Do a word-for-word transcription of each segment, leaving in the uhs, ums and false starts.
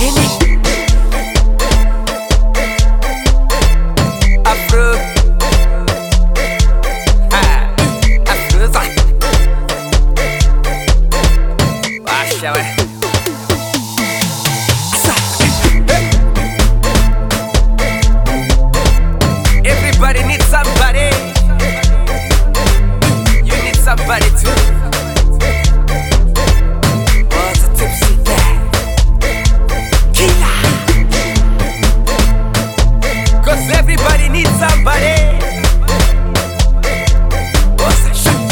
Everybody needs somebody. You need somebody too. Was a tipsy guy. Killer. Cause everybody needs somebody. Was a shot.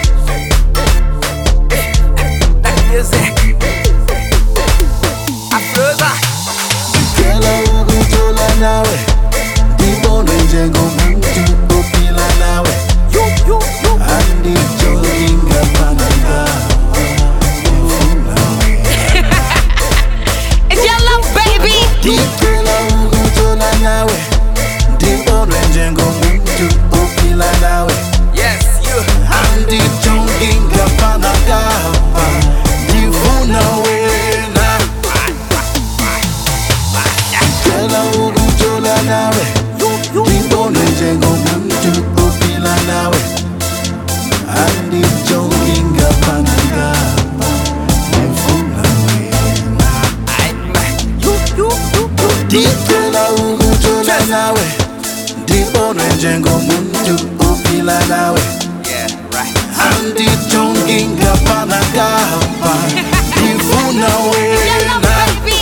That music. Afroza. Kela ukujola nawe. Dibone njengomuntu ophila nawe. Andijolinga pananga. It's your love, baby. Kela ukujola nawe. Dibone njengomuntu ophila nawe. Yes, you. Andijolinga pananga. Ndifuna wena. Kela ukujola nawe. Dibone njengomuntu ophila nawe. Andijolinga pananga. Ndifuna wena. Ndicela ukujola nawe. Ndibone njengomuntu ophila nawe. Yeah, right. Andijolinga pananga. Ndifuna It's your love, wena. baby.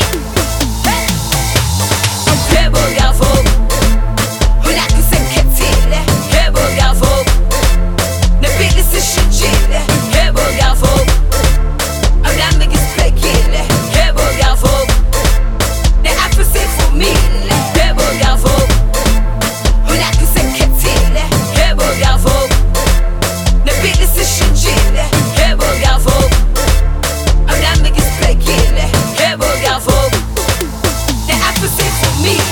Hebo gafo. Hula kusenketile. Hebo gafo. Ne bilisi shijile. Hebo gafo. Amna niggas pekile. Hebo gafo. Ne afuse fumile. Hebo gafo. Hula kusenketile. Hebo gafo. Ne bilisi shijile. Hebo gafo. Amna niggas pekile. Hebo gafo. Ne afuse fumile.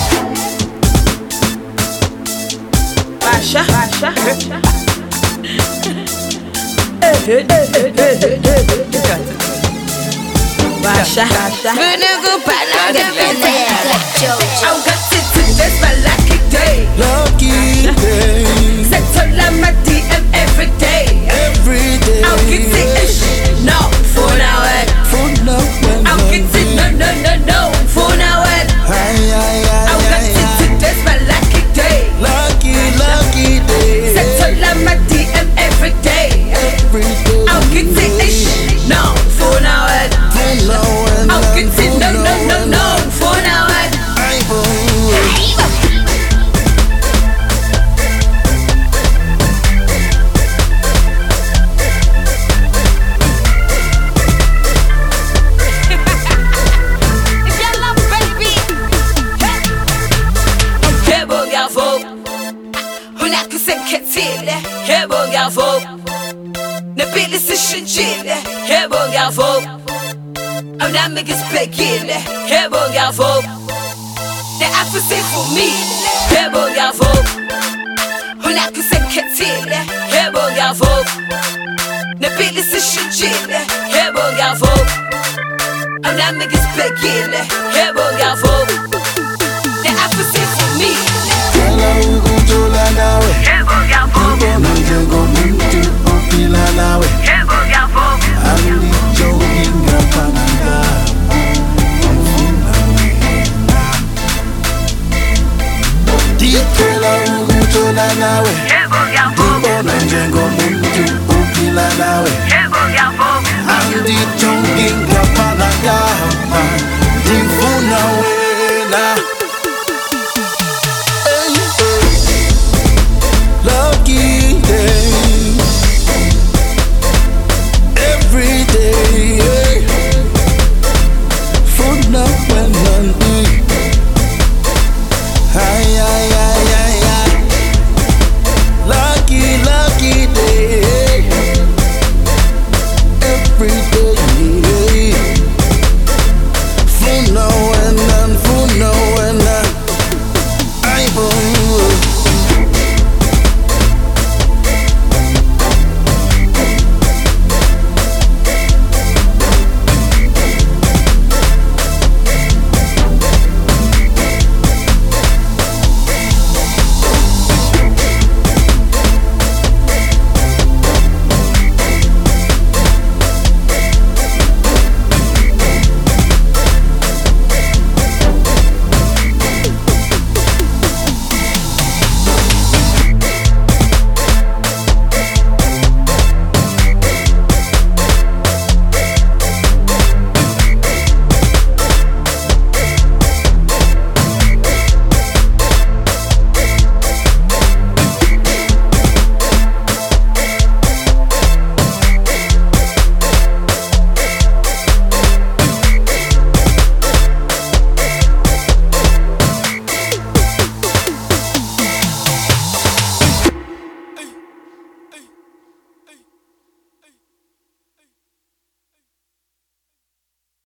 Basha, Basha, Basha, Basha. Vinegar, banana, banana. I'm got to this my lucky day. Lucky day. Settle on my D M every day. Every day. I'll get it. No, for now. For now. I'll get it. No, no, no, no, for now. Ay, ay, ay, I'm got ay, to ay. this my lucky day. Lucky, lucky day. Settle on my D M every day. Every day. I'll get it. No, for now. For now and I'll get it. No, no, no, no, for now. I will. It's your love, baby. Hebo gafo. Hula kusenketile. Hebo gafo. Ne bilisi shijile. Hebo gafo. Amna niggas pekile. Hebo gafo. Ne afuse fumile. Hebo gafo. Hula kusenketile. Hebo gafo. Ne bilisi shijile. Hebo gafo. Amna niggas pekile. Hebo gafo.